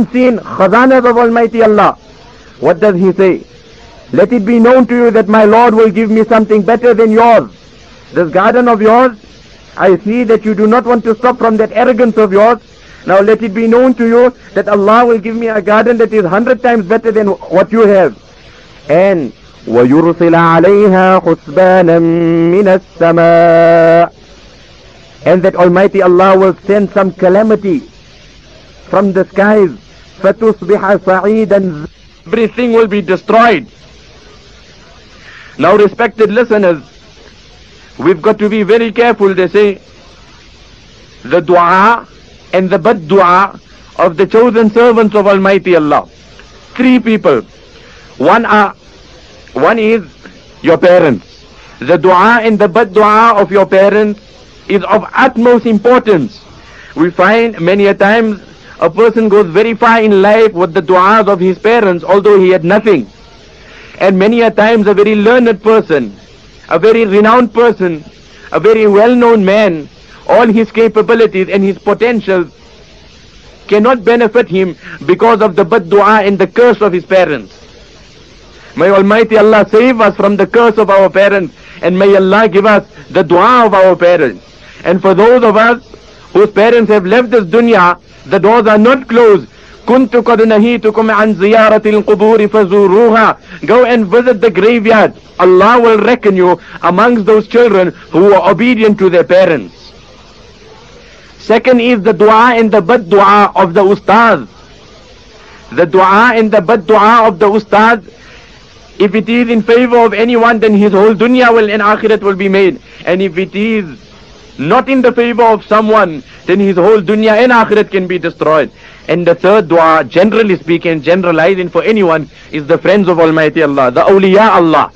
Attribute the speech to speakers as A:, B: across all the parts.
A: unseen khazanas of Almighty Allah. What does he say? Let it be known to you that my Lord will give me something better than yours. This garden of yours, I see that you do not want to stop from that arrogance of yours. Now let it be known to you that Allah will give me a garden that is 100 times better than what you have. And وَيُرْسِلَ عَلَيْهَا حُسْبَانًا مِّنَ السَّمَاءِ, and that Almighty Allah will send some calamity from the skies. فَتُصْبِحَ صَعِيدًا, everything will be destroyed. Now respected listeners, we've got to be very careful. They say the dua and the bad dua of the chosen servants of Almighty Allah. Three people. One is your parents. The dua and the bad dua of your parents is of utmost importance. We find many a times a person goes very far in life with the du'as of his parents, although he had nothing. And many a times a very learned person, a very renowned person, a very well-known man, all his capabilities and his potentials cannot benefit him because of the bad dua and the curse of his parents. May Almighty Allah save us from the curse of our parents, and may Allah give us the dua of our parents. And for those of us whose parents have left this dunya, the doors are not closed. كُنْتُ قَدْ نَهِيتُكُمْ عَنْ زِيَارَةِ الْقُبُورِ فَزُورُوهَا. Go and visit the graveyard. Allah will reckon you amongst those children who are obedient to their parents. Second is the dua and the bad dua of the ustaz. The dua and the bad dua of the ustaz, if it is in favor of anyone, then his whole dunya will and akhirat will be made. And if it is not in the favor of someone, then his whole dunya and akhirat can be destroyed. And the third dua, generally speaking, generalizing for anyone, is the friends of Almighty Allah, the awliya Allah.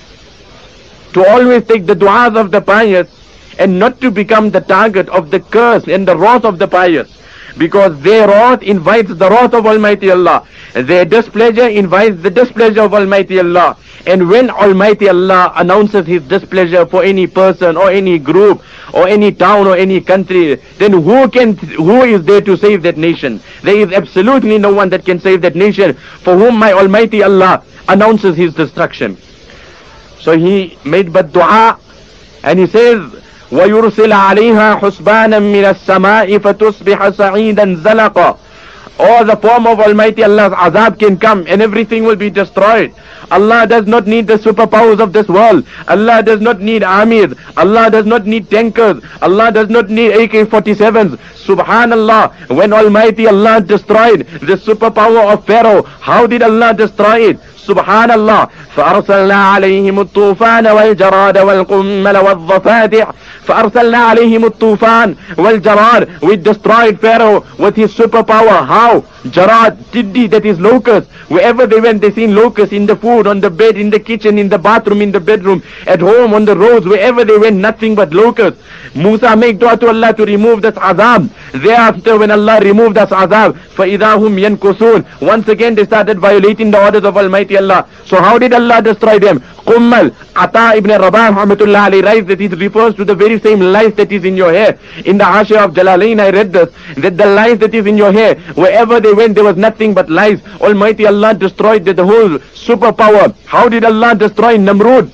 A: To always take the duas of the pious and not to become the target of the curse and the wrath of the pious, because their wrath invites the wrath of Almighty Allah. Their displeasure invites the displeasure of Almighty Allah. And when Almighty Allah announces His displeasure for any person or any group or any town or any country, then who is there to save that nation? There is absolutely no one that can save that nation for whom my Almighty Allah announces His destruction. So He made but dua, and He says, وَيُرْسِلَ عَلَيْهَا حُسْبَانًا مِّنَ السَّمَاءِ فَتُصْبِحَ صَعِيدًا زَلَقًا. Or the form of Almighty Allah's azab can come and everything will be destroyed. Allah does not need the superpowers of this world. Allah does not need armies. Allah does not need tankers. Allah does not need AK-47s. Subhanallah, when Almighty Allah destroyed the superpower of Pharaoh, how did Allah destroy it? Subhanallah. فَأَرْسَلْنَا عَلَيْهِمُ الطُّوفَانَ وَالْجَرَادَ وَالْقُمَّلَ وَالضَّفَادِعَ فَأَرْسَلْنَا عَلَيْهِمُ الطُّوفَانَ وَالْجَرَادَ. We destroyed Pharaoh with his superpower. How? Jarad, Tiddi, that is locusts. Wherever they went, they seen locusts in the food, on the bed, in the kitchen, in the bathroom, in the bedroom, at home, on the roads. Wherever they went, nothing but locusts. Musa made dua to Allah to remove this azab. Thereafter, when Allah removed this azab, فَإِذَا هُمْ يَنْكُسُونَ, once again they started violating the orders of Almighty Allah. So how did Allah destroy them? Qummal, Ata ibn Rabah rahmatullah alayhi writes that it refers to the very same lice that is in your hair. In the Hashia of Jalalain I read this, that the lice that is in your hair, wherever they went there was nothing but lice. Almighty Allah destroyed the whole superpower. How did Allah destroy Namrud?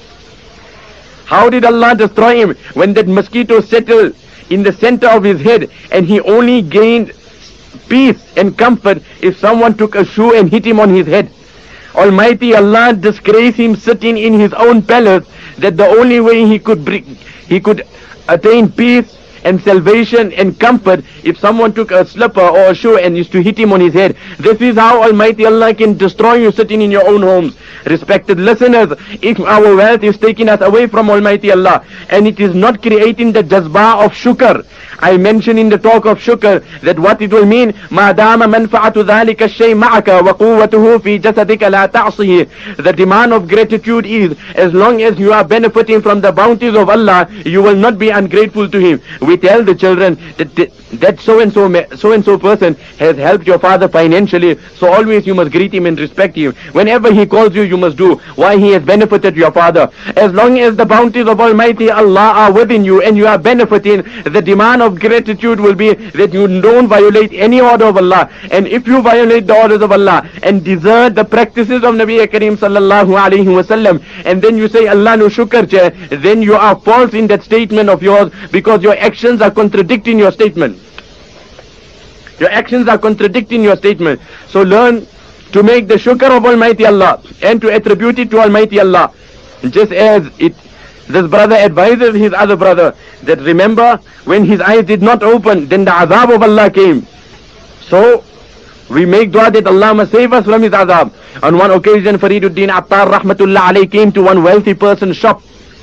A: How did Allah destroy him? When that mosquito settled in the center of his head, and he only gained peace and comfort if someone took a shoe and hit him on his head. Almighty Allah disgraced him sitting in his own palace, that the only way he could attain peace and salvation and comfort if someone took a slipper or a shoe and used to hit him on his head. This is how Almighty Allah can destroy you sitting in your own homes. Respected listeners, if our wealth is taking us away from Almighty Allah and it is not creating the jazba of shukr, I mentioned in the talk of shukr that what it will mean, ما دام منفعة ذلك الشيء معك وقوته في جسدك لا تعصيه. The demand of gratitude is, as long as you are benefiting from the bounties of Allah, you will not be ungrateful to Him. We tell the children that so and so person has helped your father financially, so always you must greet him and respect him. Whenever he calls you, you must do. Why? He has benefited your father. As long as the bounties of Almighty Allah are within you and you are benefiting, the demand of gratitude will be that you don't violate any order of Allah. And if you violate the orders of Allah and desert the practices of Nabi Kareem sallallahu alaihi wasallam, and then you say Allah no shukr che, then you are false in that statement of yours, because your actions are contradicting your statement. Your actions are contradicting your statement. So learn to make the shukr of Almighty Allah and to attribute it to Almighty Allah. Just as this brother advises his other brother that remember when his eyes did not open, then the azab of Allah came. So we make dua that Allah must save us from his azab. On one occasion, Fariduddin Attar rahmatullah alayhi came to one wealthy person's shop.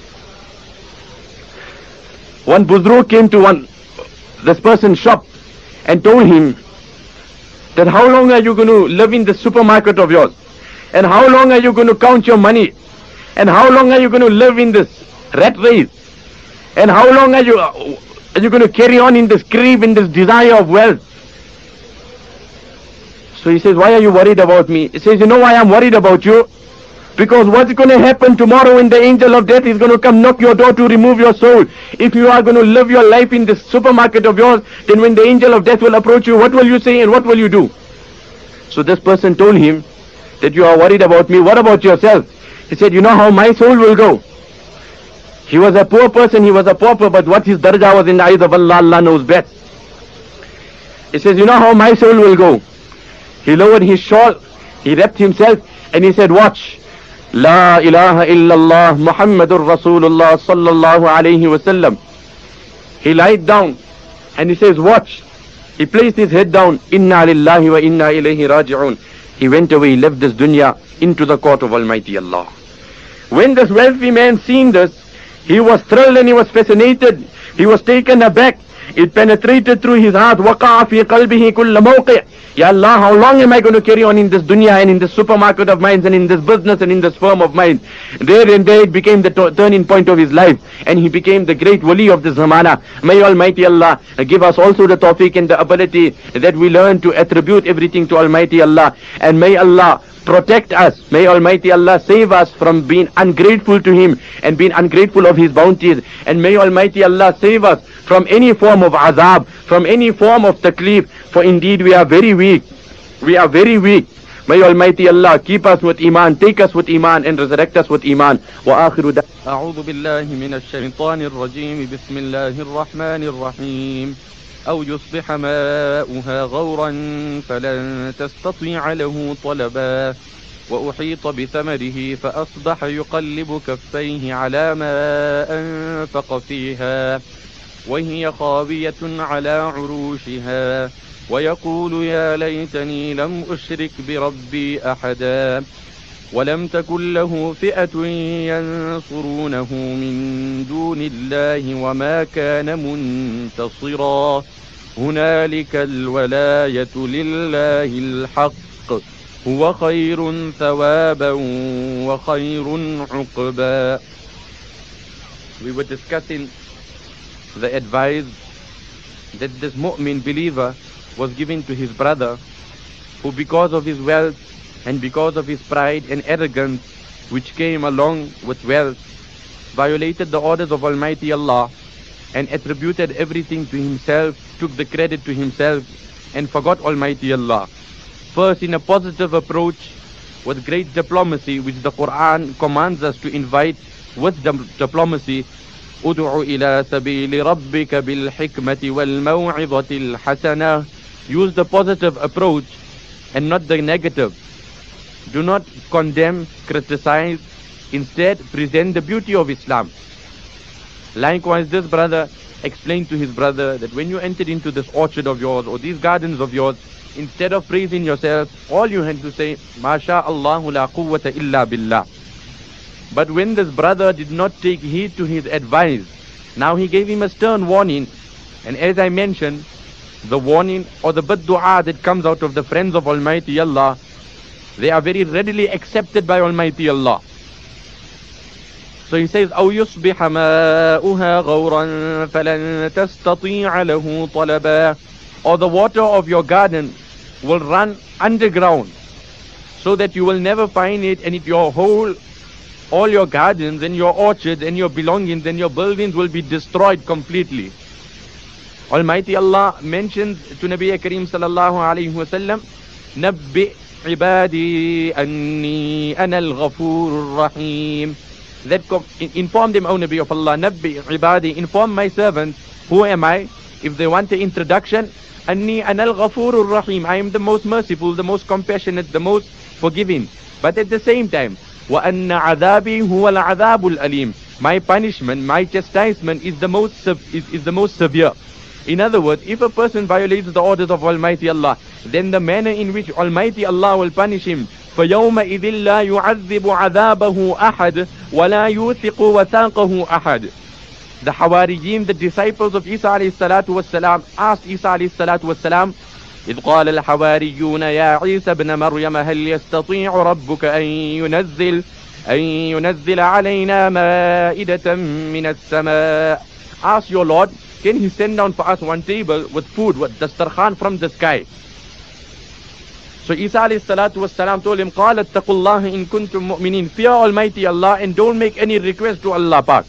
A: One buzruk came to this person's shop and told him that how long are you going to live in the supermarket of yours? And how long are you going to count your money? And how long are you going to live in this rat race? And how long are you going to carry on in this greed, in this desire of wealth? So he says, why are you worried about me? He says, you know why I'm worried about you? Because what's going to happen tomorrow when the angel of death is going to come knock your door to remove your soul? If you are going to live your life in this supermarket of yours, then when the angel of death will approach you, what will you say and what will you do? So this person told him that you are worried about me. What about yourself? He said, you know how my soul will go? He was a poor person, he was a pauper, but what his darajah was in the eyes of Allah, Allah knows best. He says, you know how my soul will go? He lowered his shawl, he wrapped himself, and he said, watch. La ilaha illallah Muhammadur Rasulullah sallallahu alayhi wasallam. He lied down and he says, watch. He placed his head down. Inna lillahi wa inna ilayhi raji'un. He went away, left this dunya into the court of Almighty Allah. When this wealthy man seen this, he was thrilled and he was fascinated. He was taken aback. It penetrated through his heart. وَقَعَ فِي قَلْبِهِ كُلَّ مَوْقِعٍ. Ya Allah, how long am I going to carry on in this dunya and in this supermarket of mine and in this business and in this firm of mine? There and there it became the turning point of his life, and he became the great wali of this zamana. May Almighty Allah give us also the tawfiq and the ability that we learn to attribute everything to Almighty Allah, and may Allah protect us. May Almighty Allah save us from being ungrateful to Him and being ungrateful of His bounties, and may Almighty Allah save us from any form of azab, from any form of taklif, for indeed we are very weak. We are very weak. May Almighty Allah keep us with iman, take us with iman, and resurrect us with iman. Wa akhiru
B: أعوذ بالله من الشيطان الرجيم بسم الله الرحمن الرحيم أو يصبح ماؤها غورا فلن تستطيع له طلبا وأحيط بثمره فأصبح يقلب كفيه على ما أنفق فيها وهي خاوية على عروشها ويقول يا ليتني لم أشرك بربي أحدا ولم تكن له فئة ينصرونه من دون الله وما كان منتصرا هنالك الولاية لله الحق هو خير ثوابا وخير عقبا. We were discussing the advice that this mu'min believer was giving to his brother, who because of his wealth and because of his pride and arrogance which came along with wealth, violated the orders of Almighty Allah and attributed everything to himself, took the credit to himself and forgot Almighty Allah. First, in a positive approach with great diplomacy, which the Quran commands us to invite with diplomacy, ادع إلى سبيل ربك بالحكمة والموعظة الحسنة. Use the positive approach and not the negative. Do not condemn, criticize. Instead, present the beauty of Islam. Likewise, this brother explained to his brother that when you entered into this orchard of yours or these gardens of yours, instead of praising yourself, all you had to say, Masha Allahu la quwwata illa billah. But when this brother did not take heed to his advice, now he gave him a stern warning. And as I mentioned, the warning or the bad dua that comes out of the friends of Almighty Allah, they are very readily accepted by Almighty Allah. So he says, أو يصبح ماؤها غورا فلن تستطيع له طلبا. Or the water of your garden will run underground, so that you will never find it, and if all your gardens and your orchards and your belongings and your buildings will be destroyed completely. Almighty Allah mentions to Nabi Kareem sallallahu alayhi wa sallam, Nabbi ibadi anni ana al-ghafur rahim. That inform them, O Nabi of Allah, Nabbi ibadi, inform my servants, who am I? If they want the introduction, anni ana al-ghafur rahim, I am the most merciful, the most compassionate, the most forgiving. But at the same time, wa anna adhabi huwa al-adhabul alim, my punishment, my chastisement is the most severe. In other words, if a person violates the orders of Almighty Allah, then the manner in which Almighty Allah will punish him, فَيَوْمَئِذٍ لَا يُعَذِّبُ عَذَابَهُ أَحَدٌ وَلَا يُوثِقُ وَثَاقَهُ أَحَدٌ. The Hawarijin, the disciples of Isa alayhi salatu wassalam, asked Isa alayhi salatu wassalam, إذ قال الحواريون يا عيسى ابن مريم هل يستطيع ربك أن ينزل علينا مائدة من السماء. Ask your Lord, can he send down for us one table with food, with dastarkhan from the sky? So Isa alayhi salatu wassalam told him, قال اتقوا الله إن كنتم مؤمنين, fear Almighty Allah and don't make any request to Allah Pak.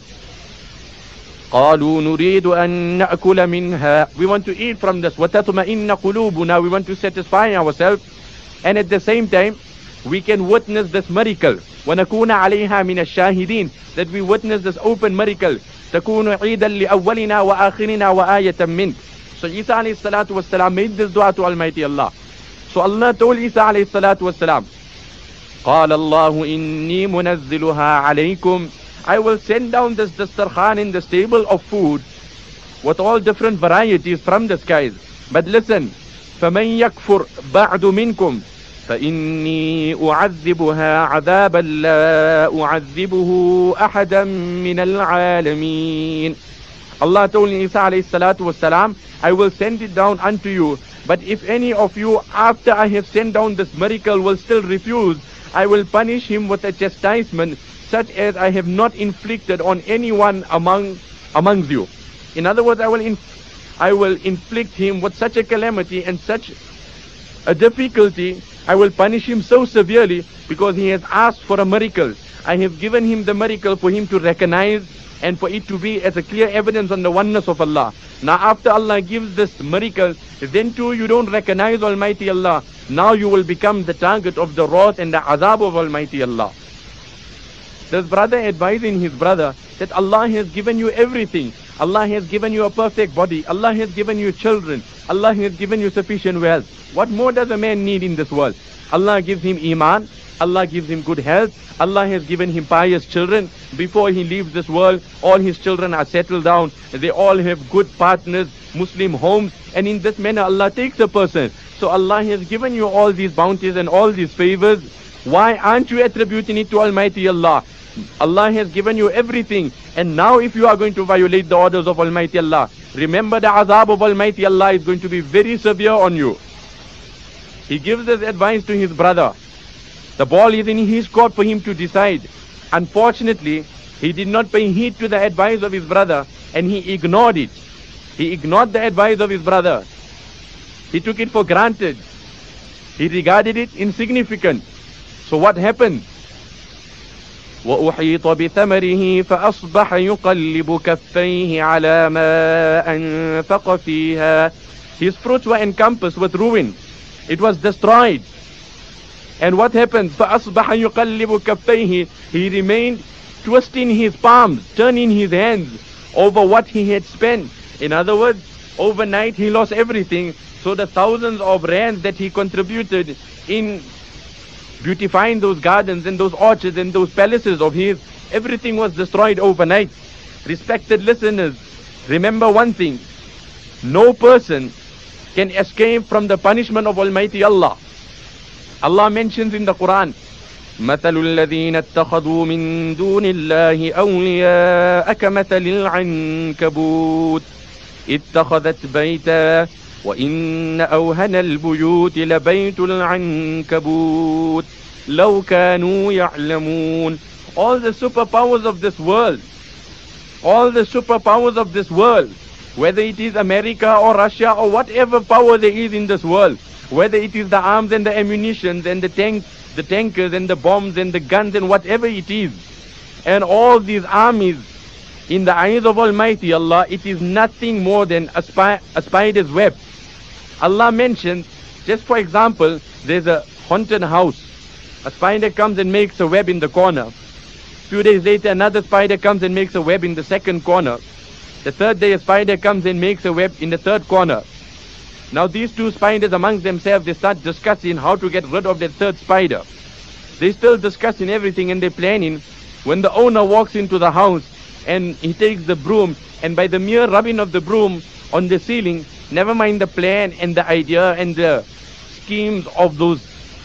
B: قالوا نريد أن نأكل منها, we want to eat from this. وتطمئن قلوبنا, we want to satisfy ourselves, and at the same time we can witness this miracle. ونكون عليها من الشاهدين, that we witness this open miracle. تكون عيدا لأولنا وآخرنا وآية منك. So Isa alayhi salatu wassalam made this dua to Almighty Allah. So Allah told Isa alayhi salatu wassalam, قال الله إني منزلها عليكم, I will send down this dastarkhan in the stable of food with all different varieties from the skies. But listen, فَمَنْ يَكْفُرْ بَعْدُ مِنْكُمْ فَإِنِّي أُعَذِّبُهَا عَذَابًا لَا أُعَذِّبُهُ أَحَدًا مِنَ الْعَالَمِينَ. Allah told Isa alayhi salatu wassalam, I will send it down unto you. But if any of you after I have sent down this miracle will still refuse, I will punish him with a chastisement such as I have not inflicted on anyone amongst you. In other words, I will inflict him with such a calamity and such a difficulty. I will punish him so severely because he has asked for a miracle. I have given him the miracle for him to recognize and for it to be as a clear evidence on the oneness of Allah. Now after Allah gives this miracle, then too you don't recognize Almighty Allah. Now you will become the target of the wrath and the azab of Almighty Allah. This brother advising his brother that Allah has given you everything. Allah has given you a perfect body. Allah has given you children. Allah has given you sufficient wealth. What more does a man need in this world? Allah gives him iman. Allah gives him good health. Allah has given him pious children. Before he leaves this world, all his children are settled down. They all have good partners, Muslim homes. And in this manner, Allah takes a person. So Allah has given you all these bounties and all these favors. Why aren't you attributing it to Almighty Allah? Allah has given you everything. And now if you are going to violate the orders of Almighty Allah, remember the azab of Almighty Allah is going to be very severe on you. He gives this advice to his brother. The ball is in his court for him to decide. Unfortunately, he did not pay heed to the advice of his brother and he ignored it. He ignored the advice of his brother. He took it for granted. He regarded it insignificant. So what happened? وَأُحِيطَ بِثَمَرِهِ فَأَصْبَحَ يُقَلِّبُ كَفَّيْهِ عَلَى مَا أَنفَقَ فِيهَا. His fruits were encompassed with ruin. It was destroyed. And what happened? فَأَصْبَحَ يُقَلِّبُ كَفَّيْهِ. He remained twisting his palms, turning his hands over what he had spent. In other words, overnight he lost everything. So the thousands of rands that he contributed in beautifying those gardens and those orchards and those palaces of his, everything was destroyed overnight. Respected listeners, remember one thing. No person can escape from the punishment of Almighty Allah. Allah mentions in the Quran, مثل الذين اتخذوا من دون الله أولياء كمثل العنكبوت اتخذت بيتا وإن أوهن البيوت لبيت العنكبوت لو كانوا يعلمون. All the superpowers of this world, whether it is America or Russia or whatever power there is in this world, whether it is the arms and the ammunition and the tankers and the bombs and the guns and whatever it is, and all these armies
A: In the eyes of Almighty Allah, it is nothing more than a spider's web. Allah mentions, just for example, there's a haunted house. A spider comes and makes a web in the corner. Few days later, another spider comes and makes a web in the second corner. The third day, a spider comes and makes a web in the third corner. Now these two spiders amongst themselves, they start discussing how to get rid of that third spider. They still discussing everything and they're planning. When the owner walks into the house and he takes the broom, and by the mere rubbing of the broom on the ceiling, never mind the plan and the idea and the schemes of those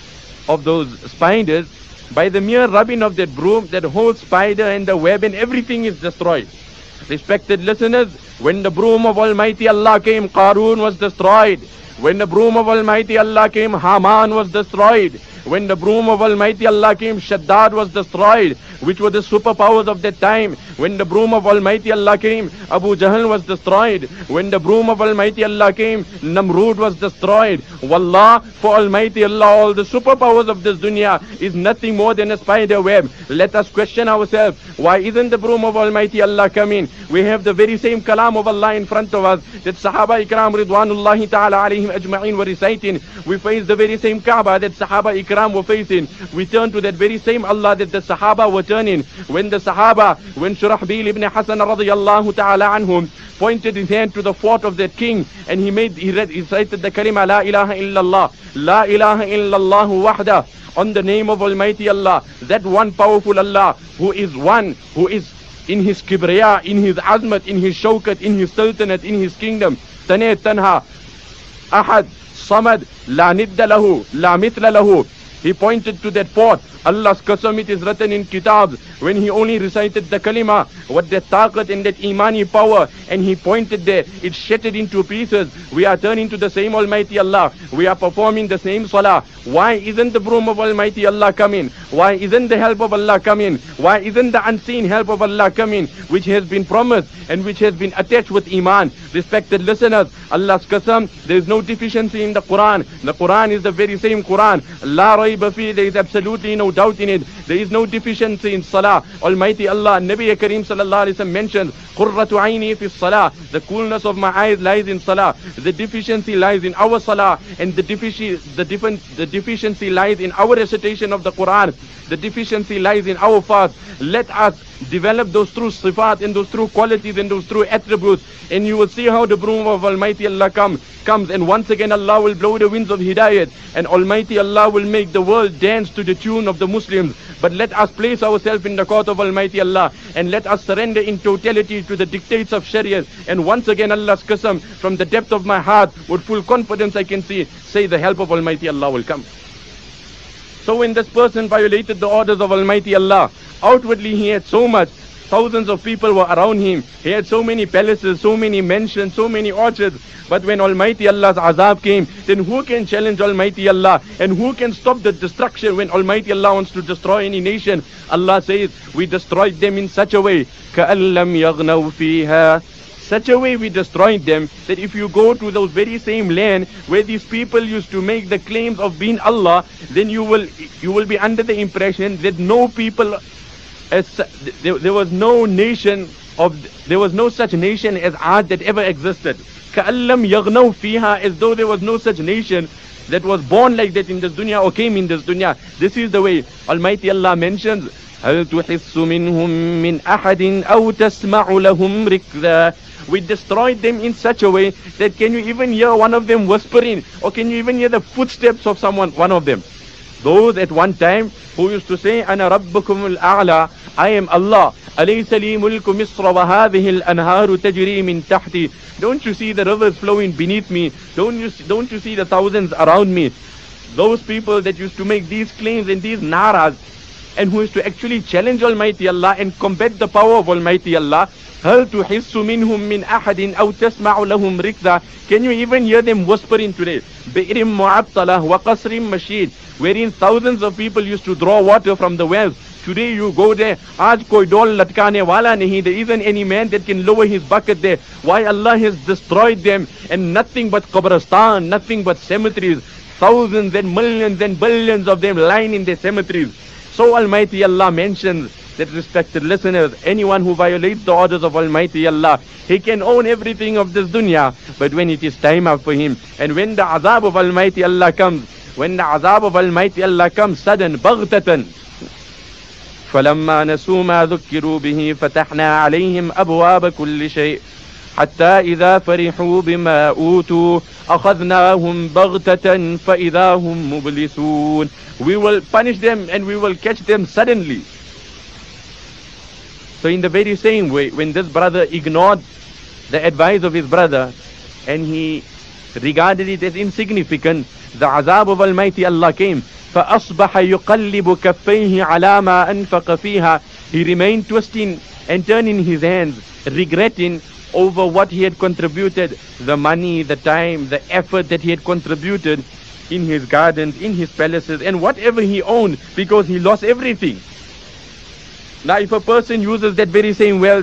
A: spiders, by the mere rubbing of that broom, that whole spider and the web and everything is destroyed. Respected listeners, when the broom of Almighty Allah came, Qarun was destroyed. When the broom of Almighty Allah came, Haman was destroyed. When the broom of Almighty Allah came, Shaddad was destroyed, which were the superpowers of that time. When the broom of Almighty Allah came, Abu Jahl was destroyed. When the broom of Almighty Allah came, Namrud was destroyed. Wallah, for Almighty Allah, all the superpowers of this dunya is nothing more than a spider web. Let us question ourselves, why isn't the broom of Almighty Allah coming? We have the very same kalam of Allah in front of us that Sahaba Ikram Ridwanullahi Ta'ala alayhim ajma'in were reciting. We face the very same Kaaba that Sahaba Ikram were facing. We turn to that very same Allah that the Sahaba were turning. When Shurahbil ibn Hasan radiyallahu ta'ala anhum pointed his hand to the fort of that king, and he recited the kalima La ilaha illallah, La ilaha illallah wahda, on the name of Almighty Allah, that one powerful Allah who is one, who is in his kibriya, in his azmat, in his shawkat, in his sultanate, in his kingdom, taneh tanha, ahad, samad, la nidda lahu, la mithla lahu. He pointed to that fort. Allah's qasam, it is written in kitabs, when he only recited the kalima, what that taqat and that imani power, and he pointed there, it shattered into pieces. We are turning to the same Almighty Allah. We are performing the same salah. Why isn't the broom of Almighty Allah coming? Why isn't the help of Allah coming? Why isn't the unseen help of Allah coming, which has been promised and which has been attached with iman? Respected listeners, Allah's qasam, there is no deficiency in the Quran. The Quran is the very same Quran. La rayba fi, there is absolutely no doubt in it. There is no deficiency in salah. Almighty Allah, Nabi Kareem sallallahu alaihi wasallam mentioned, Qurratu aini fi salah, the coolness of my eyes lies in salah. The deficiency lies in our salah, and the deficiency lies in our recitation of the Quran. The deficiency lies in our fast. Let us develop those true sifat and those true qualities and those true attributes, and you will see how the broom of Almighty Allah comes, and once again Allah will blow the winds of hidayat, and Almighty Allah will make the world dance to the tune of the Muslims. But let us place ourselves in the court of Almighty Allah, and let us surrender in totality to the dictates of Sharia. And once again, Allah's qasam, from the depth of my heart, with full confidence I can say the help of Almighty Allah will come. So when this person violated the orders of Almighty Allah, outwardly he had so much, thousands of people were around him, he had so many palaces, so many mansions, so many orchards, but when Almighty Allah's azab came, then who can challenge Almighty Allah, and who can stop the destruction when Almighty Allah wants to destroy any nation? Allah says, we destroyed them in such a way, كَأَن لَمْ يَغْنَوْا فِيهَا, such a way we destroyed them, that if you go to those very same land where these people used to make the claims of being Allah, then you will be under the impression that no people, there was no such nation as Ad that ever existed. كَأَن لَمْ يَغْنَوْا فِيهَا, as though there was no such nation that was born like that in this dunya or came in this dunya. This is the way Almighty Allah mentions, هَلْ تُحِسُّ مِنْهُمْ مِنْ أَحَدٍ أَوْ تَسْمَعُ لَهُمْ رِكْذًا. We destroyed them in such a way that can you even hear one of them whispering, or can you even hear the footsteps of one of them? Those at one time who used to say, أَنَا رَبُّكُمُ الْأَعْلَى, I am Allah. أَلَيْسَ لِي مُلْكُ مِصْرَ وَهَذِهِ الْأَنْهَارُ تَجْرِي مِنْ تَحْتِي. Don't you see the rivers flowing beneath me? Don't you see the thousands around me? Those people that used to make these claims and these naras, and who is to actually challenge Almighty Allah and combat the power of Almighty Allah. هَلْ تُحِسُّ مِنْهُمْ مِنْ أَحَدٍ أَوْ تَسْمَعُ لَهُمْ رِكْذًا. Can you even hear them whispering today? بِئْرٍ مُعَطَّلَةٍ وَقَصْرٍ مَشِيدٍ, wherein thousands of people used to draw water from the wells. Today you go there, aaj koi dol latkane wala nahi, there isn't any man that can lower his bucket there. Why? Allah has destroyed them, and nothing but qabristan, nothing but cemeteries, thousands and millions and billions of them lying in their cemeteries. So Almighty Allah mentions that, respected listeners, anyone who violates the orders of Almighty Allah, he can own everything of this dunya, but when it is time up for him, and when the azab of Almighty Allah comes, sudden, baghtatan, فَلَمَّا نَسُوا مَا ذُكِّرُوا بِهِ فَتَحْنَا عَلَيْهِمْ أَبْوَابَ كُلِّ شَيْءٍ حَتَّى إِذَا فَرِحُوا بِمَا أُوتُوا أَخَذْنَاهُمْ بَغْتَةً فَإِذَا هُمْ مُبْلِسُونَ. We will punish them and we will catch them suddenly. So in the very same way, when this brother ignored the advice of his brother and he regarded it as insignificant, the azab of Almighty Allah came. فَأَصْبَحَ يُقَلِّبُ كَفَّيْهِ عَلَى مَا أَنْفَقَ فِيهَا. He remained twisting and turning his hands, regretting over what he had contributed, the money, the time, the effort that he had contributed in his gardens, in his palaces, and whatever he owned, because he lost everything. Now if a person uses that very same wealth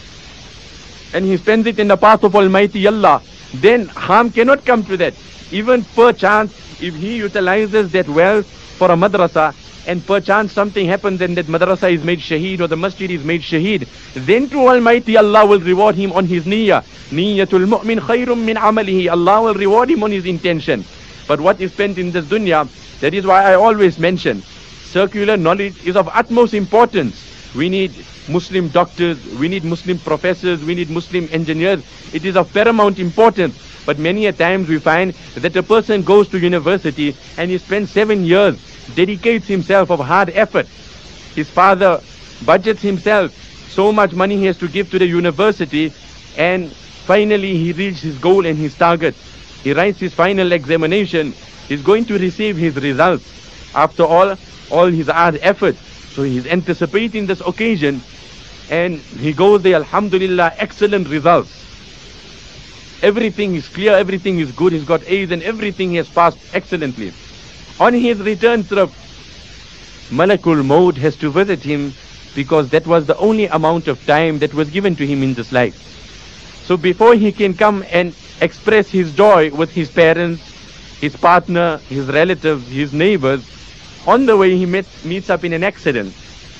A: and he spends it in the path of Almighty Allah, then harm cannot come to that. Even perchance, if he utilizes that wealth for a madrasa, and perchance something happens and that madrasa is made shaheed or the masjid is made shaheed, then to Almighty Allah will reward him on his niyyah. Niyyatul mu'min khayrum min amalihi. Allah will reward him on his intention. But what is spent in this dunya, that is why I always mention, circular knowledge is of utmost importance. We need Muslim doctors, we need Muslim professors, we need Muslim engineers. It is of paramount importance. But many a times we find that a person goes to university and he spends 7 years, dedicates himself of hard effort. His father budgets himself so much money he has to give to the university, and finally he reaches his goal and his target. He writes his final examination. He's going to receive his results. After all his hard effort. So he's anticipating this occasion and he goes there, alhamdulillah, excellent results. Everything is clear, everything is good, he's got A's and everything he has passed excellently. On his return trip, Malakul Maut has to visit him, because that was the only amount of time that was given to him in this life. So before he can come and express his joy with his parents, his partner, his relatives, his neighbors, on the way he meets up in an accident.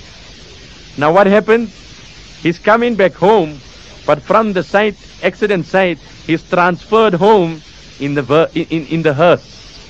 A: Now what happens? He's coming back home, but from the accident site, he's transferred home in the hearse.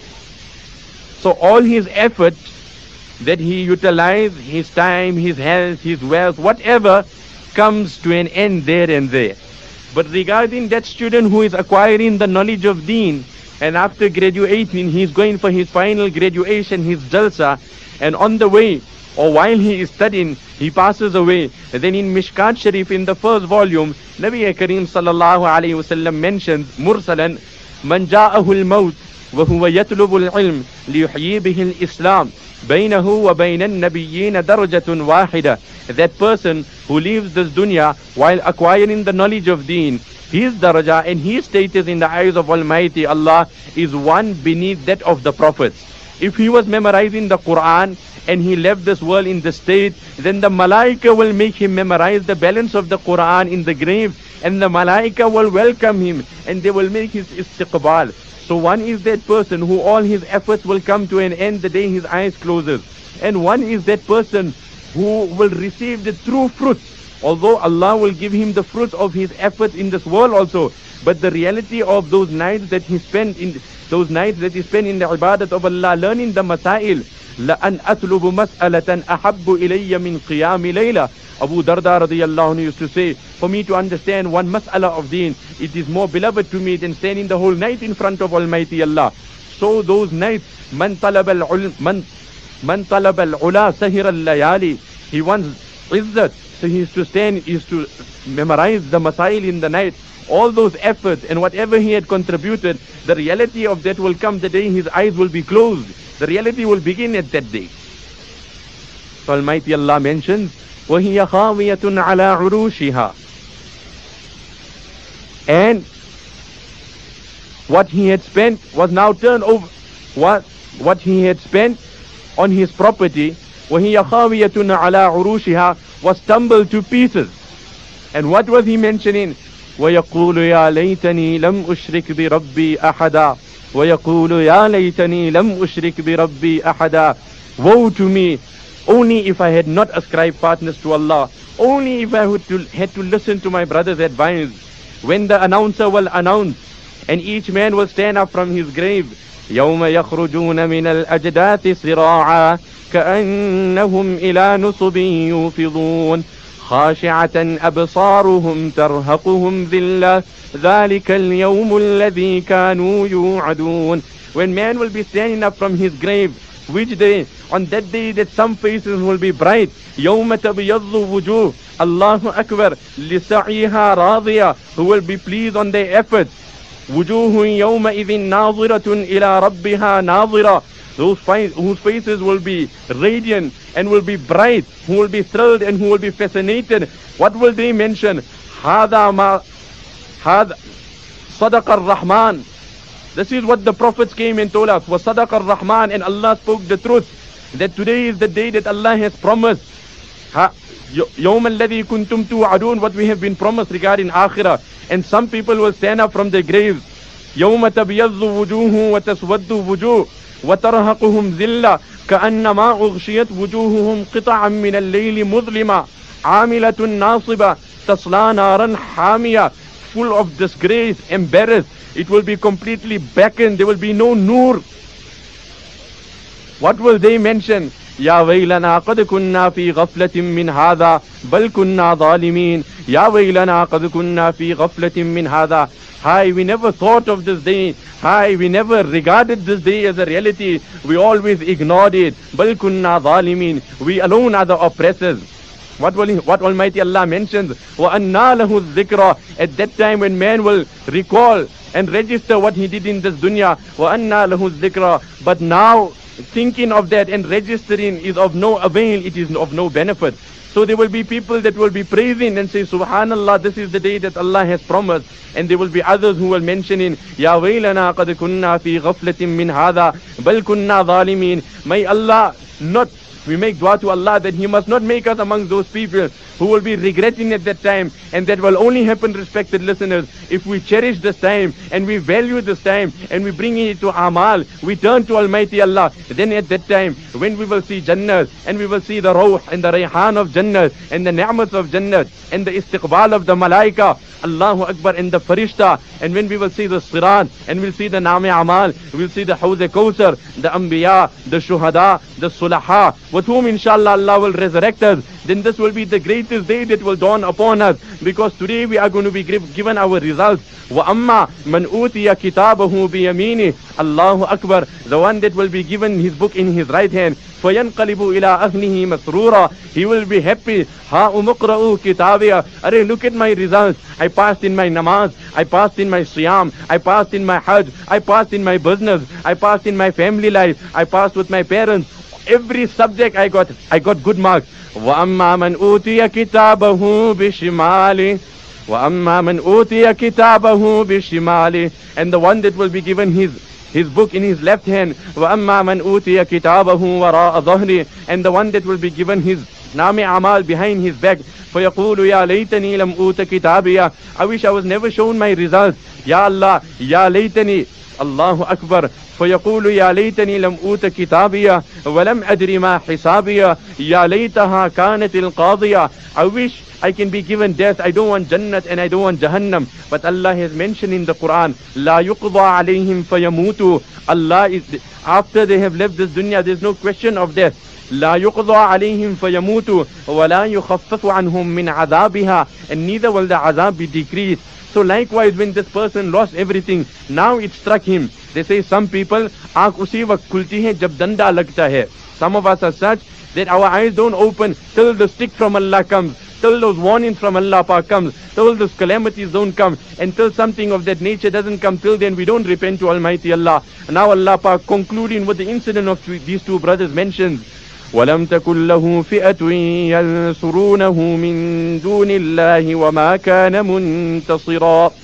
A: So all his effort that he utilized, his time, his health, his wealth, whatever, comes to an end there and there. But regarding that student who is acquiring the knowledge of Deen, and after graduating, he's going for his final graduation, his jalsa, and on the way, or while he is studying, he passes away. Then in Mishkat Sharif, in the first volume, Nabi Kareem sallallahu alayhi wasallam mentions, Mursalan, Man ja'ahul maut, wa huwa yatlubul ilm, liyuhyi bihil Islam, baynahu wa baynan nabiyyin darajatun wahida. That person who leaves this dunya while acquiring the knowledge of Deen, his daraja and his status in the eyes of Almighty Allah is one beneath that of the prophets. If he was memorizing the Quran and he left this world in the state, then the malaika will make him memorize the balance of the Quran in the grave, and the malaika will welcome him and they will make his istiqbal. So one is that person who all his efforts will come to an end the day his eyes closes, and one is that person who will receive the true fruits. Although Allah will give him the fruits of his efforts in this world also, but the reality of those nights that he spent in the ibadat of Allah, learning the masail, لَأَنْ أَطْلُبُ مَسْأَلَةً أَحَبُّ إِلَيَّ مِنْ قِيَامِ لَيْلَةٍ. Abu Darda radiyallahu anhu used to say, for me to understand one mas'ala of deen, it is more beloved to me than standing the whole night in front of Almighty Allah. So those nights, man talab al-ula sahir al-layali, he wants izzat, so he is to stand, he is to memorize the masail in the night. All those efforts and whatever he had contributed, the reality of that will come the day his eyes will be closed. The reality will begin at that day. So Almighty Allah mentions, وَهِيَ خَاوِيَةٌ عَلَىٰ عُرُوشِهَا. And what he had spent was now turned over. What he had spent on his property, وَهِيَ خَاوِيَةٌ عَلَىٰ عُرُوشِهَا, was tumbled to pieces. And what was he mentioning? وَيَقُولُ يَا لَيْتَنِي لَمْ أُشْرِكْ بِرَبِّي أَحَدًا وَيَقُولُ يَا لَيْتَنِي لَمْ أُشْرِكْ بِرَبِّي أَحَدًا. Woe to me only if I had not ascribed partners to Allah, only if I had to listen to my brother's advice, when the announcer will announce, and each man will stand up from his grave, يوم يخرجون من الأجداث صراعا كأنهم إلى نصب يوفضون خاشعة أبصارهم ترهقهم ذلة ذلك اليوم الذي كانوا يوعدون. When man will be standing up from his grave, which day? On that day that some faces will be bright. يوم تبيض وجوه, Allahu Akbar, لسعيها راضية, who will be pleased on their efforts. وجوه يومئذ ناظرة إلى ربها ناظرة, whose faces will be radiant and will be bright, who will be thrilled and who will be fascinated. What will they mention? هذا صدق الرحمن. This is what the prophets came and told us. وَصَدَقَ الرَّحْمَنِ, and Allah spoke the truth. That today is the day that Allah has promised. يَوْمَ الَّذِي كُنْتُمْ تُوعَدُونَ, what we have been promised regarding Akhirah. And some people will stand up from their graves. يَوْمَ تَبْيَضُّ وُجُوهُ وَتَسْوَدُّ وُجُوهُ وَتَرْهَقُهُمْ ذِلَّةٌ كَأَنَّمَا أُغْشِيَتْ وُجُوهُهُمْ قِطَعًا مِنَ اللَّيْلِ مُظْلِمًا عَامِلَةٌ نَاصِبَةٌ تَصْلَى نَارًا حَامِيَةً, full of disgrace, embarrassed. It will be completely blackened. There will be no nur. What will they mention? يا ويلنا قد كنا في غفلة من هذا بل كنا ظالمين. يا ويلنا قد كنا في غفلة من هذا. Hi, we never thought of this day. Hi, we never regarded this day as a reality. We always ignored it. بل كنا ظالمين. We alone are the oppressors. What Almighty Allah mentions? وَأَنَّا لَهُ الذِّكْرَى. At that time when man will recall and register what he did in this dunya. وَأَنَّا لَهُ الذِّكْرَى. But now thinking of that and registering is of no avail, it is of no benefit. So there will be people that will be praising and say, Subhanallah, this is the day that Allah has promised. And there will be others who will mention in, Ya waylana qad kunna fi ghaflatin min hadha, bal kunna zalimin. May Allah not, we make dua to Allah that He must not make us among those people who will be regretting at that time. And that will only happen, respected listeners, if we cherish this time and we value this time and we bring it to amal, we turn to Almighty Allah. Then at that time, when we will see Jannah and we will see the Ruh and the Rayhan of Jannah and the Ni'mat of Jannah and the Istiqbal of the Malaika, Allahu Akbar, and the Farishta, and when we will see the Sirat and we'll see the Nami Amal, we'll see the Hawz Kawthar, the Anbiya, the Shuhada, the Sulaha, with whom inshallah Allah will resurrect us, then this will be the greatest day that will dawn upon us, because today we are going to be given our results. وَأَمَّا مَنْ أُوتِيَ كِتَابَهُ بِيَمِينِهِ, Allahu Akbar, the one that will be given his book in his right hand, فَيَنْقَلِبُ إِلَىٰ أَهْلِهِ مَسْرُورًا, he will be happy. هَا أُمُقْرَأُ كِتَابِيَ, Arey, look at my results. I passed in my namaz, I passed in my siyam, I passed in my hajj, I passed in my business, I passed in my family life, I passed with my parents. Every subject I got good marks. وَأَمَّا مَنْ أُوتِيَ كِتَابَهُ بِشِمَالِهِ, وَأَمَّا مَنْ أُوتِيَ كِتَابَهُ بِشِمَالِهِ, and the one that will be given his book in his left hand. وَأَمَّا مَنْ أُوتِيَ كِتَابَهُ وَرَاءَ ظَهْرِهِ, and the one that will be given his Nami Amal behind his back. فَيَقُولُ يَا لَيْتَنِي لَمْ أُوتَ كِتَابِيَ, I wish I was never shown my results. Ya Allah, Ya laytani, Allahu Akbar. فيقول يا ليتني لم أوت كتابية ولم أدري ما حسابية يا ليتها كانت القاضية. I wish I can be given death. I don't want Jannat and I don't want Jahannam. But Allah has mentioned in the Quran, لا يقضى عليهم فيموتوا. Allah is, after they have left this dunya, there is no question of death. لا يقضى عليهم فيموتوا ولا يخفف عنهم من عذابها, and neither will the azab be decreased. So likewise, when this person lost everything, now it struck him. They say some people, आँख उसी वक्त खुलती है जब डंडा लगता है. Some of us are such that our eyes don't open till the stick from Allah comes, till those warnings from Allah Pak comes, till those calamities don't come, until something of that nature doesn't come, till then we don't repent to Almighty Allah. Now Allah Pak, concluding with the incident of these two brothers, mentions, وَلَمْ تَكُنْ لَهُ فِئَةٌ يَنْصُرُونَهُ مِنْ دُونِ اللَّهِ وَمَا كَانَ مُنْتَصِرًا.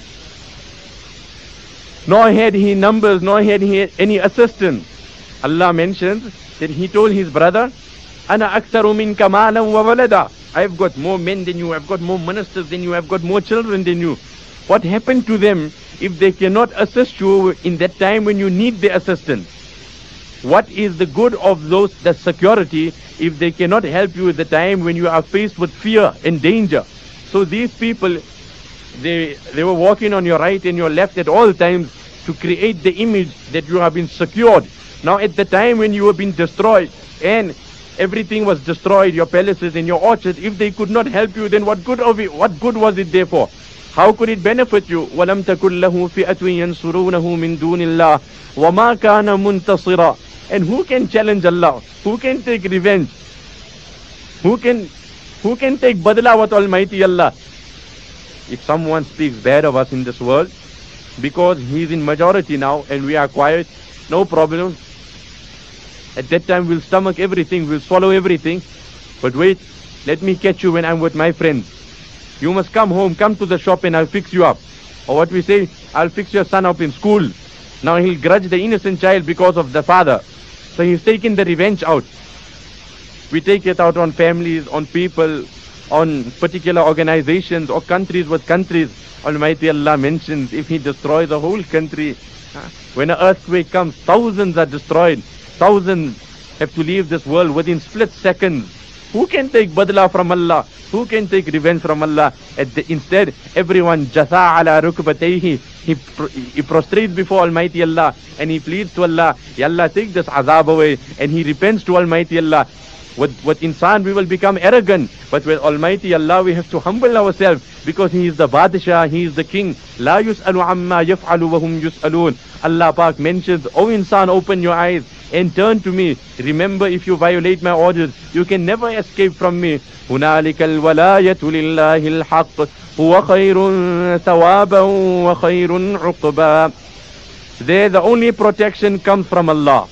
A: Nor had he numbers, nor had he any assistance. Allah mentions that he told his brother, أَنَا أَكْثَرُ مِنْكَ مَالًا وَوَلَدًا, I've got more men than you, I've got more ministers than you, I've got more children than you. What happened to them if they cannot assist you in that time when you need their assistance? What is the good of the security if they cannot help you at the time when you are faced with fear and danger? So these people, they were walking on your right and your left at all times to create the image that you have been secured. Now at the time when you were being destroyed and everything was destroyed, your palaces and your orchards, if they could not help you, then what good of it? What good was it there for? How could it benefit you? وَلَمْ تَكُنْ لَهُ فِئَةٌ يَنْصُرُونَهُ مِنْ دُونِ اللَّهِ وَمَا كَانَ مُنْتَصِرًا. And who can challenge Allah? Who can take revenge? Who can take badla with Almighty Allah? If someone speaks bad of us in this world, because he's in majority now and we are quiet, no problem. At that time we'll stomach everything, we'll swallow everything. But wait, let me catch you when I'm with my friends. You must come home, come to the shop and I'll fix you up. Or what we say, I'll fix your son up in school. Now he'll grudge the innocent child because of the father. So he's taking the revenge out. We take it out on families, on people, on particular organizations or countries with countries. Almighty Allah mentions if he destroys the whole country, when an earthquake comes, thousands are destroyed. Thousands have to leave this world within split seconds. Who can take badla from Allah? Who can take revenge from Allah? Instead, everyone jasa ala rukbatayhi. He prostrates before Almighty Allah and he pleads to Allah, Ya Allah, take this azab away. And he repents to Almighty Allah. With insan we will become arrogant, but with Almighty Allah we have to humble ourselves because He is the Badshah, He is the King. La yus'alu amma yaf'alu wa hum yus'alun. Allah Pak mentions, O insan, open your eyes and turn to me. Remember, if you violate my orders, you can never escape from me. هُنَالِكَ الْوَلَايَةُ لِلَّهِ الْحَقِّ هُوَ خَيْرٌ ثَوَابًا وَخَيْرٌ عُقْبًا. There the only protection comes from Allah.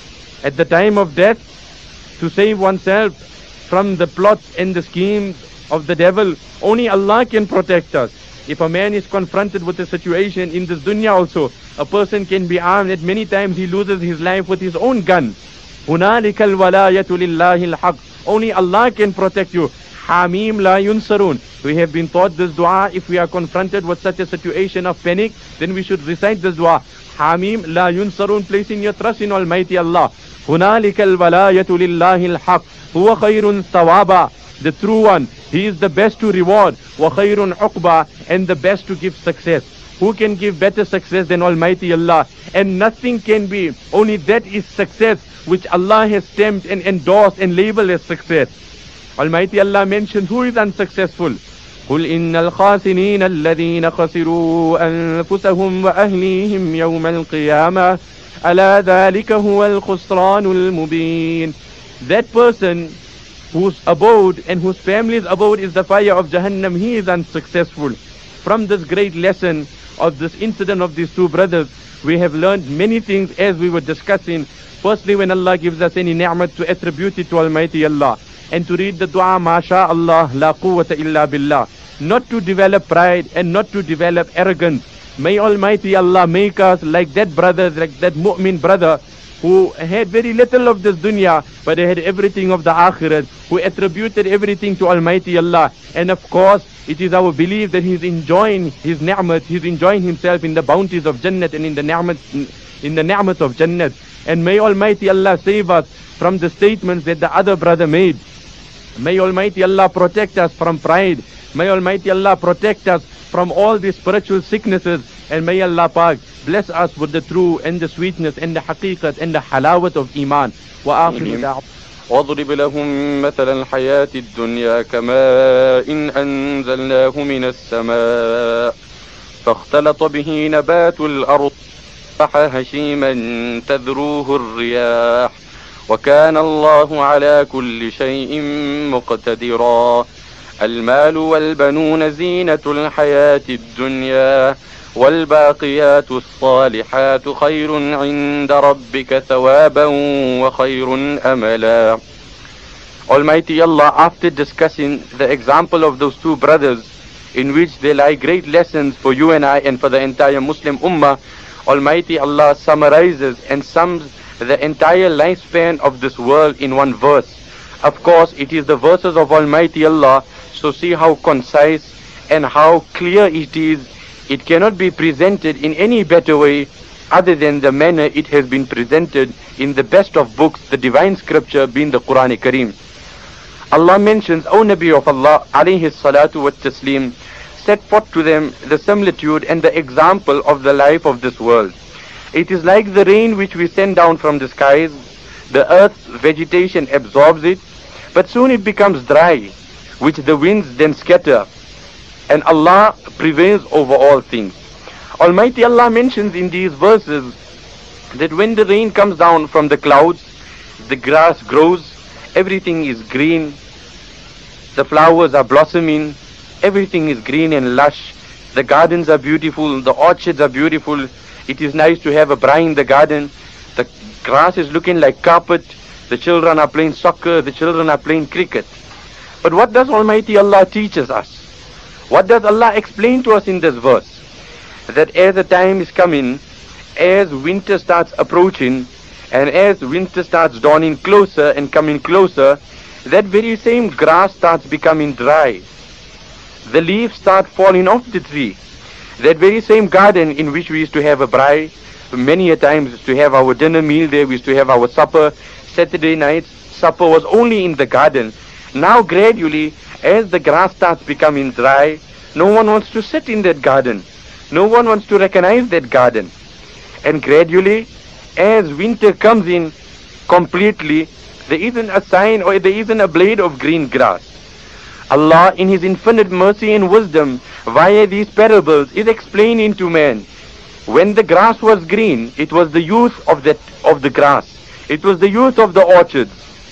A: At the time of death, to save oneself from the plots and the schemes of the devil, only Allah can protect us. If a man is confronted with a situation in this dunya also, a person can be armed. At many times he loses his life with his own gun. هُنَالِكَ الْوَلَايَةُ لِلَّهِ الْحَقِّ. Only Allah can protect you. Hamim la yunsarun. We have been taught this dua. If we are confronted with such a situation of panic, then we should recite this dua. Hamim la yunsarun, placing your trust in Almighty Allah. هُنَالِكَ الْوَلَايَةُ لِلَّهِ الْحَقِّ هُوَ خَيْرٌ ثَوَابًا. The true one. He is the best to reward. وَخَيْرٌ عُقْبًا. And the best to give success. Who can give better success than Almighty Allah? And nothing can be. Only that is success which Allah has stamped and endorsed and labeled as success. Almighty Allah mentioned who is unsuccessful. قُلْ إِنَّ الْخَاسِرِينَ الَّذِينَ خَسِرُوا أَنفُسَهُمْ وَأَهْلِيهِمْ يَوْمَ الْقِيَامَةِ أَلَا ذَلِكَ هُوَ الْخُسْرَانُ الْمُبِينُ. That person whose abode and whose family's abode is the fire of Jahannam, he is unsuccessful. From this great lesson of this incident of these two brothers, we have learned many things as we were discussing. Firstly, when Allah gives us any ni'mat, to attribute it to Almighty Allah. And to read the dua, Masha Allah, la quwwata illa billah. Not to develop pride and not to develop arrogance. May Almighty Allah make us like that brother, like that mu'min brother, who had very little of this dunya, but had everything of the akhirat, who attributed everything to Almighty Allah. And of course, it is our belief that he's enjoying his ni'mat, he's enjoying himself in the bounties of Jannat and in the ni'mat of Jannat. And may Almighty Allah save us from the statements that the other brother made. May Almighty Allah protect us from pride. May Almighty Allah protect us from all these spiritual sicknesses. And may Allah Pak bless us with the true and the sweetness and the haqiqat and the halawat of iman. Wa akhiru da'wah.
B: واضرب لهم مثل الحياة الدنيا كماء إن أنزلناه من السماء فاختلط به نبات الأرض أصبح هشيما تذروه الرياح وكان الله على كل شيء مقتدرا. المال والبنون زينة الحياة الدنيا والباقيات الصالحات خير عند ربك ثوابا وخير أملا. Almighty Allah, after discussing the example of those two brothers, in which there lie great lessons for you and I and for the entire Muslim Ummah, Almighty Allah summarizes and sums the entire lifespan of this world in one verse. Of course, it is the verses of Almighty Allah, so see how concise and how clear it is. It cannot be presented in any better way
A: other than the manner it has been presented in the best of books, the divine scripture being the Quran Kareem. Allah mentions, O Nabi of Allah, alayhi salatu wa taslim, set forth to them the similitude and the example of the life of this world. It is like the rain which we send down from the skies. The earth's vegetation absorbs it, but soon it becomes dry, which the winds then scatter, and Allah prevails over all things. Almighty Allah mentions in these verses that when the rain comes down from the clouds, the grass grows, everything is green, the flowers are blossoming, everything is green and lush, the gardens are beautiful, the orchards are beautiful, it is nice to have a braai in the garden, the grass is looking like carpet, the children are playing soccer, the children are playing cricket. But what does Almighty Allah teaches us? What does Allah explain to us in this verse? That as the time is coming, as winter starts approaching, and as winter starts dawning closer and coming closer, that very same grass starts becoming dry. The leaves start falling off the tree. That very same garden in which we used to have a braai, many a times used to have our dinner meal there, we used to have our supper, Saturday nights, supper was only in the garden. Now gradually, as the grass starts becoming dry, no one wants to sit in that garden. No one wants to recognize that garden. And gradually, as winter comes in completely, there isn't a sign or there isn't a blade of green grass. Allah in His infinite mercy and wisdom via these parables is explaining to man, when the grass was green, it was the youth of the grass. It was the youth of the orchards.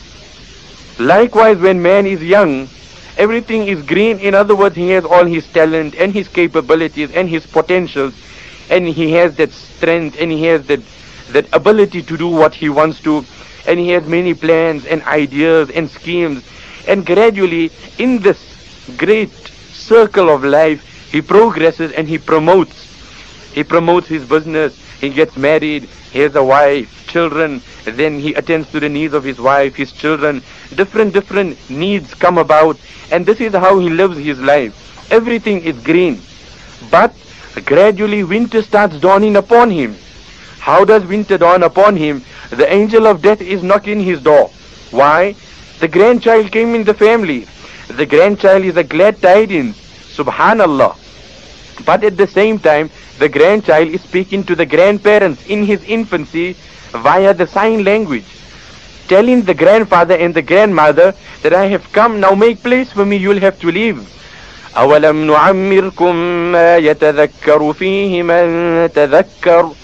A: Likewise, when man is young, everything is green. In other words, he has all his talent and his capabilities and his potentials, and he has that strength and he has that ability to do what he wants to, and he has many plans and ideas and schemes. And gradually, in this great circle of life, he progresses and he promotes. He promotes his business, he gets married, he has a wife, children, then he attends to the needs of his wife, his children. Different needs come about, and this is how he lives his life. Everything is green. But gradually winter starts dawning upon him. How does winter dawn upon him? The angel of death is knocking his door. Why? The grandchild came in the family. The grandchild is a glad tidings. Subhanallah. But at the same time, the grandchild is speaking to the grandparents in his infancy via the sign language, telling the grandfather and the grandmother that I have come, now make place for me, you'll have to leave. أَوَلَمْ نُعَمِّرْكُمْ مَا يَتَذَكَّرُ فِيهِ مَنْ تَذَكَّرُ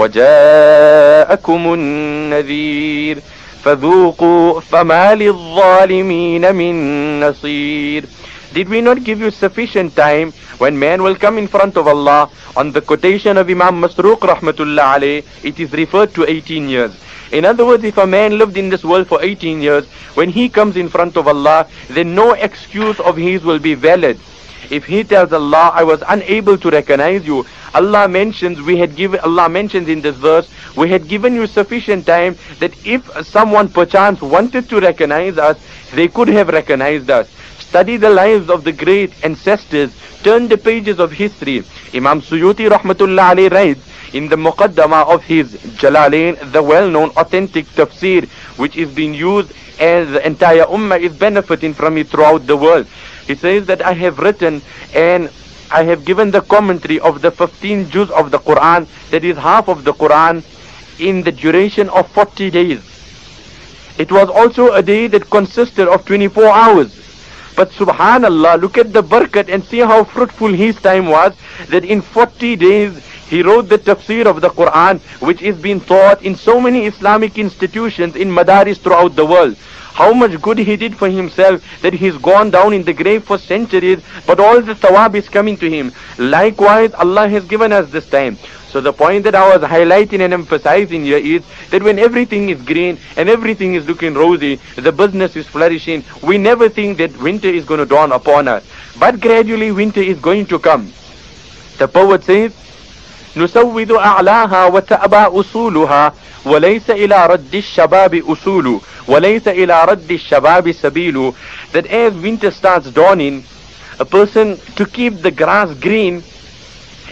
A: وَجَاءَكُمُ النَّذِيرُ فَذُوقُوا فَمَا لِلظَّالِمِينَ مِنْ نَصِيرٍ. Did we not give you sufficient time when man will come in front of Allah? On the quotation of Imam Masruq rahmatullah alayh, it is referred to 18 years. In other words, if a man lived in this world for 18 years, when he comes in front of Allah, then no excuse of his will be valid. If he tells Allah, I was unable to recognize you, Allah mentions in this verse, we had given you sufficient time that if someone perchance wanted to recognize us, they could have recognized us. Study the lives of the great ancestors, turn the pages of history. Imam Suyuti rahmatullah alayhi writes in the Muqaddamah of his Jalalain, the well-known authentic tafsir, which is being used as the entire ummah is benefiting from it throughout the world. He says that I have written and I have given the commentary of the 15 juz of the Quran, that is half of the Quran, in the duration of 40 days. It was also a day that consisted of 24 hours. But subhanallah, look at the barakat and see how fruitful his time was, that in 40 days he wrote the tafsir of the Quran, which is being taught in so many Islamic institutions in madaris throughout the world. How much good he did for himself, that he's gone down in the grave for centuries, but all the thawab is coming to him. Likewise, Allah has given us this time. So the point that I was highlighting and emphasizing here is that when everything is green and everything is looking rosy, the business is flourishing, we never think that winter is going to dawn upon us. But gradually winter is going to come. The poet says, نُسَوِّدُ أَعْلَاهَا وَتَأْبَى أُصُولُهَا وَلَيْسَ إِلَىٰ رَدِّ الشَّبَابِ أُصُولُ وَلَيْسَ إِلَىٰ رَدِّ الشَّبَابِ سَبِيلُ. That as winter starts dawning, a person, to keep the grass green,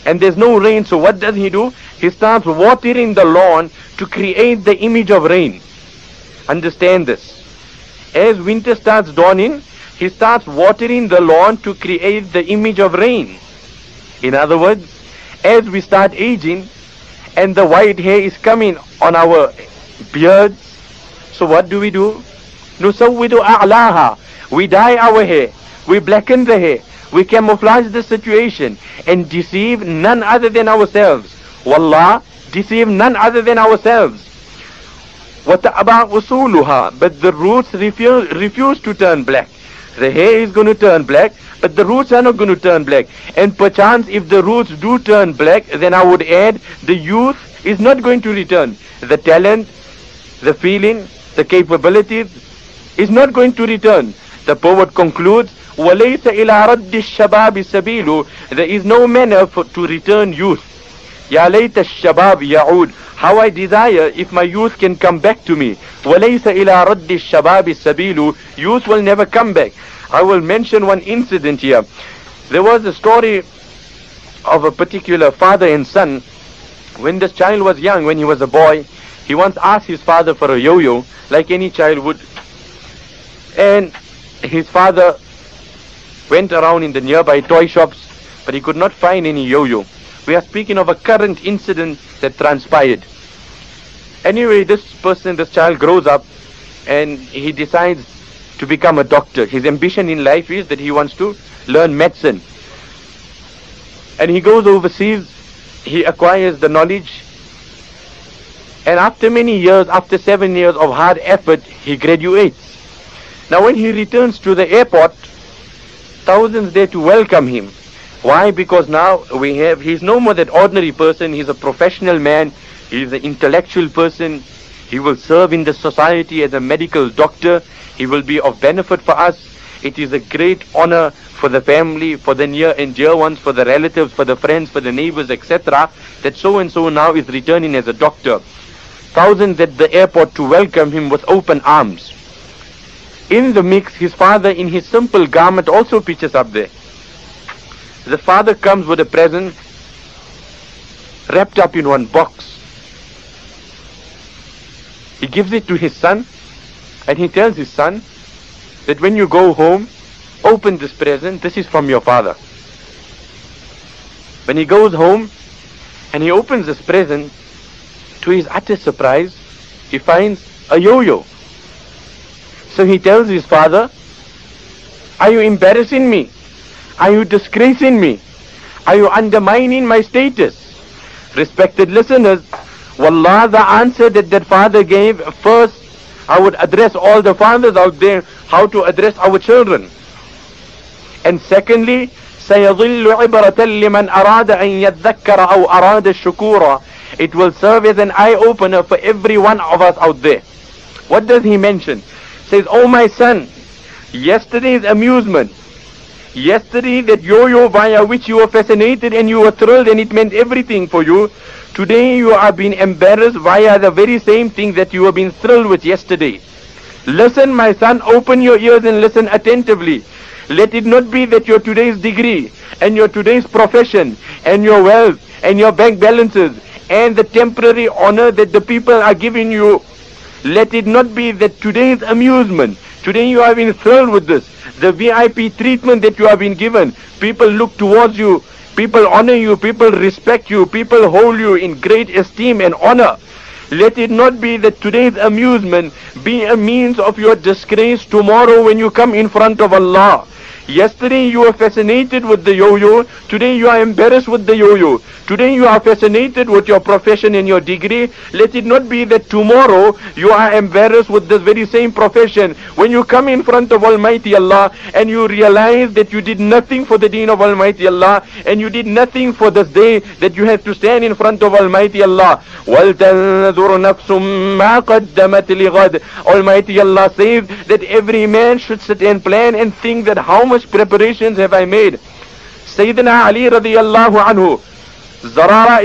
A: and there's no rain. So what does he do? He starts watering the lawn to create the image of rain. Understand this. As winter starts dawning, he starts watering the lawn to create the image of rain. In other words, as we start aging and the white hair is coming on our beards, so what do? نُسَوِّدُ أَعْلَاهَا. We dye our hair, we blacken the hair, we camouflage the situation and deceive none other than ourselves. Wallah, deceive none other than ourselves. وَتَأْبَعْ أُصُولُهَا. But the roots refuse to turn black. The hair is going to turn black, but the roots are not going to turn black. And perchance if the roots do turn black, then I would add the youth is not going to return. The talent, the feeling, the capabilities is not going to return. The poet concludes, وَلَيْسَ إِلَىٰ رَدِّ الشَّبَابِ سَبِيلُ. There is no manner to return youth. يَا لَيْتَ الشَّبَابِ يَعُودُ. How I desire if my youth can come back to me. وَلَيْسَ إِلَىٰ رَدِّ الشَّبَابِ سَبِيلُ. Youth will never come back. I will mention one incident here. There was a story of a particular father and son. When this child was young, when he was a boy, he once asked his father for a yo-yo, like any child would. And his father went around in the nearby toy shops, but he could not find any yo-yo. We are speaking of a current incident that transpired. Anyway, this child grows up and he decides to become a doctor. His ambition in life is that he wants to learn medicine. And he goes overseas, he acquires the knowledge, and after many years, after 7 years of hard effort, he graduates. Now when he returns to the airport, thousands there to welcome him. Why? Because now he's no more that ordinary person, he's a professional man, he's an intellectual person, he will serve in the society as a medical doctor, he will be of benefit for us. It is a great honor for the family, for the near and dear ones, for the relatives, for the friends, for the neighbors, etc., that so and so now is returning as a doctor. Thousands at the airport to welcome him with open arms. In the mix, his father in his simple garment also pitches up there. The father comes with a present wrapped up in one box. He gives it to his son and he tells his son that when you go home, open this present, this is from your father. When he goes home and he opens this present, to his utter surprise, he finds a yo-yo. So he tells his father, are you embarrassing me? Are you disgracing me? Are you undermining my status? Respected listeners, wallah, the answer that father gave, first, I would address all the fathers out there, how to address our children. And secondly, سَيَظِلُّ عِبْرَةً لِمَنْ أَرَادَ أَنْ يَذَّكَّرَ أَوْ أَرَادَ الشُّكُورَ. It will serve as an eye-opener for every one of us out there. What does he mention? Says, oh my son, yesterday's amusement, yesterday that yo-yo via which you were fascinated and you were thrilled and it meant everything for you, today you are being embarrassed via the very same thing that you were being thrilled with yesterday. Listen, my son, open your ears and listen attentively. Let it not be that your today's degree and your today's profession and your wealth and your bank balances and the temporary honor that the people are giving you, let it not be that today's amusement, today you have been thrilled with this, the VIP treatment that you have been given, people look towards you, people honor you, people respect you, people hold you in great esteem and honor. Let it not be that today's amusement be a means of your disgrace tomorrow when you come in front of Allah. Yesterday you were fascinated with the yo-yo, today you are embarrassed with the yo-yo. Today you are fascinated with your profession and your degree. Let it not be that tomorrow you are embarrassed with this very same profession. When you come in front of Almighty Allah and you realize that you did nothing for the deen of Almighty Allah and you did nothing for this day that you have to stand in front of Almighty Allah. وَلْتَنْظُرْ نَفْسٌ مَا قَدَّمَتْ لِغَدٍ. Almighty Allah says that every man should sit and plan and think that how much preparations have I made. Sayyidina Ali radiyallahu anhu, Zarara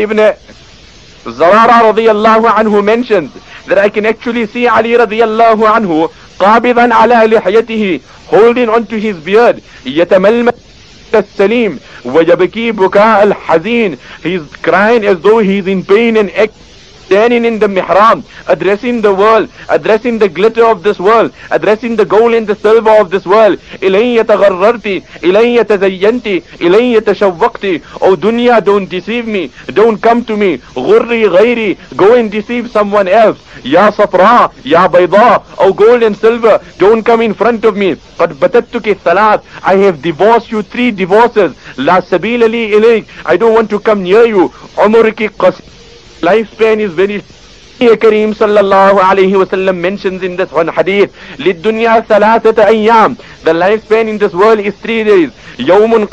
A: radiyallahu anhu mentions that I can actually see Ali radiyallahu anhu qabidan ala lihiyatihi, holding onto his beard, yatamalmal السليم ويبكي بكاء الحزين. He's crying as though he's in pain and standing in the mihrab, addressing the world, addressing the glitter of this world, addressing the gold and the silver of this world. إلي تغررتي, إلي تزينتي, إلي تشوقتي. Oh dunya, don't deceive me, don't come to me. غري غيري, go and deceive someone else. Ya صفراء, ya بيضاء. Oh gold and silver, don't come in front of me. قد بتتك الثلاث, I have divorced you 3 divorces. لا سبيل لي إليك, I don't want to come near you. عمرك قصير, lifespan is very. Kareem sallallahu alayhi wasallam mentions in this one hadith, للدنيا ثلاثة أيام. The lifespan in this world is 3 days. يوم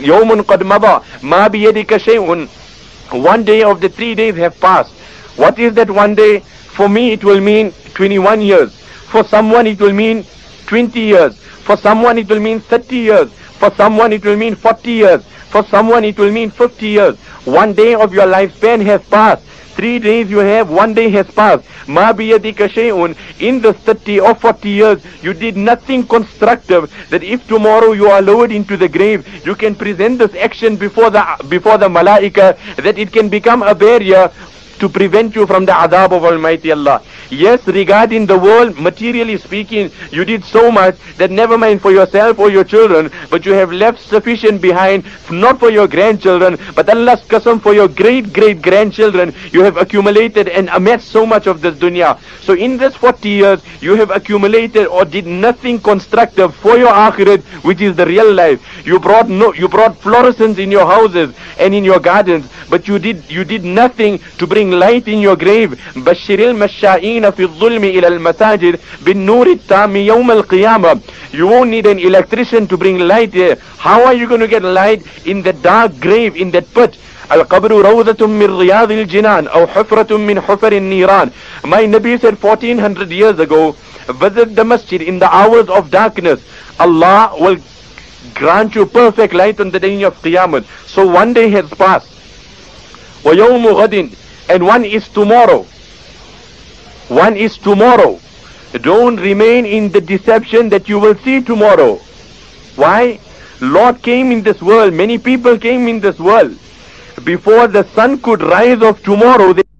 A: قد مضى ما بيدك شيء. One day of the 3 days have passed. What is that one day? For me it will mean 21 years. For someone it will mean 20 years. For someone it will mean 30 years. For someone it will mean 40 years. For someone it will mean 50 years. One day of your lifespan has passed. 3 days you have, 1 day has passed. Ma biyadika shay'un. In the 30 or 40 years, you did nothing constructive, that if tomorrow you are lowered into the grave, you can present this action before the malaika, that it can become a barrier to prevent you from the adab of Almighty Allah. Yes, regarding the world, materially speaking, you did so much that never mind for yourself or your children, but you have left sufficient behind, not for your grandchildren, but Allah's qasam for your great-great-grandchildren. You have accumulated and amassed so much of this dunya. So in this 40 years, you have accumulated or did nothing constructive for your akhirat, which is the real life. You brought fluorescence in your houses and in your gardens, but you did nothing to bring light in your grave. Bashiril masha'ina fi dhulmi ila al-masajid bin nuri tami yawm al-qiyamah. You won't need an electrician to bring light here. How are you going to get light in the dark grave, in that pit? Al-qabru rawdatun min riyadil jinan aw hufratun min hufarin niran. My Nabi said 1400 years ago, visit the masjid in the hours of darkness. Allah will grant you perfect light on the day of Qiyamah. So one day has passed. وَيَوْمُ غَدٍ. And one is tomorrow. One is tomorrow. Don't remain in the deception that you will see tomorrow. Why? Lord came in this world. Many people came in this world. Before the sun could rise of tomorrow,